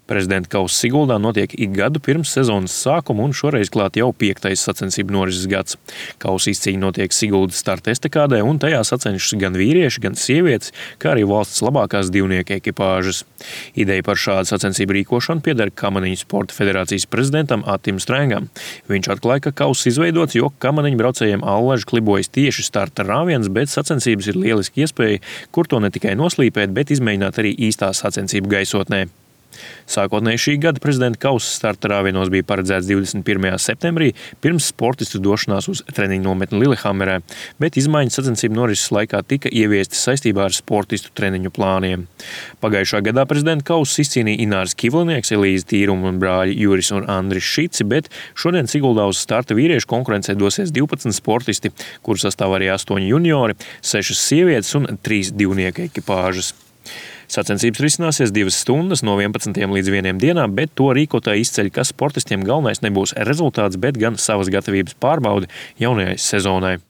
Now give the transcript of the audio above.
Prezidenta kausa Siguldā notiek ik gadu pirms sezonas sākuma un šoreiz klāt jau 5. sacensību norises gads. Kausa izcīņa notiek Siguldas starta estakādē un tajā sacenšas gan vīrieši, gan sievietes, kā arī valsts labākās divnieku ekipāžas. Ideja par šādu sacensību rīkošanu pieder Kamaniņu sporta federācijas prezidentam Attim Strēngam. Viņš atklāja, ka kauss izveidots, jo kamaniņu braucējiem allaži klibojas tieši starta rāviens, bet sacensības ir lieliski iespēja, kur to ne tikai noslīpēt, bet izmēģināt arī īstā sacensību gaisotnē. Sākotnēji šī gada prezidenta kausa starta rāvienos bija paredzēts 21. septembrī pirms sportistu došanās uz treniņu nometni Lillehammerē, bet izmaiņas sacensību norises laikā tika ieviestas saistībā ar sportistu treniņu plāniem. Pagājušā gadā prezidenta kausa izcīnīja Inārs Kivlinieks, Elīze Tīruma un brāļi Juris un Andris Šici, bet šodien Siguldā uz starta vīriešu konkurencē dosies 12 sportisti, kuru sastāv arī 8 juniori, 6 sievietes un 3 divnieku ekipāžas. Sacensības risināsies 2 stundas no 11 līdz 1 dienā, bet to rīkotāji izceļ, ka sportistiem galvenais nebūs rezultāts, bet gan savas gatavības pārbaude jaunajai sezonai.